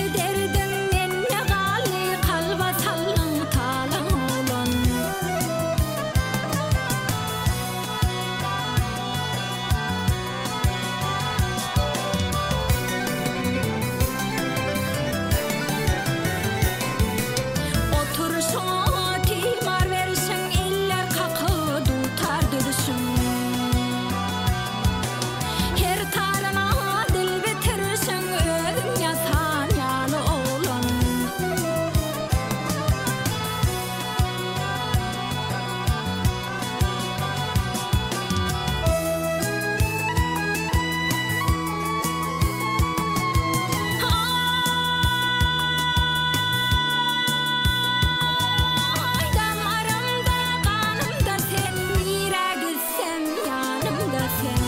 Derdin menne gali kalba sallan talan olan. Oturuşa timar versin eller kakı tutar dürüsün. Her tarana dil bitirsin özün yatan yalı olan. Ay damarımda kanımda sen, nire gitsem yanımda sen.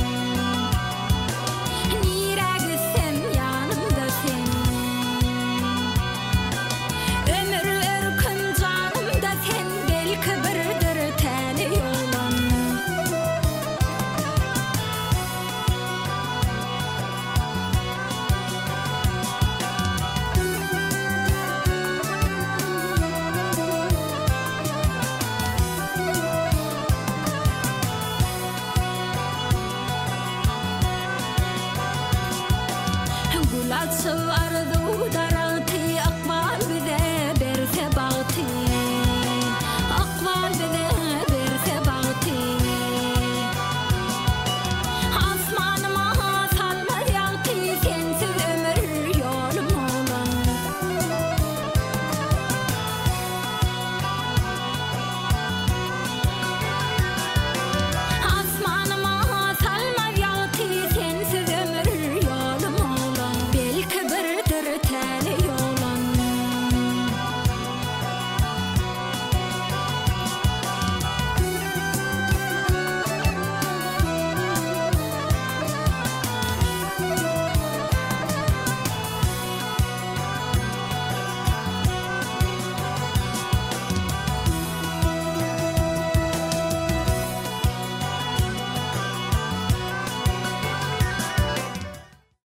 Nire gitsem yanımda sen. Ömür örkün canımda sen, belki birdir teni olan. Gul açı ardı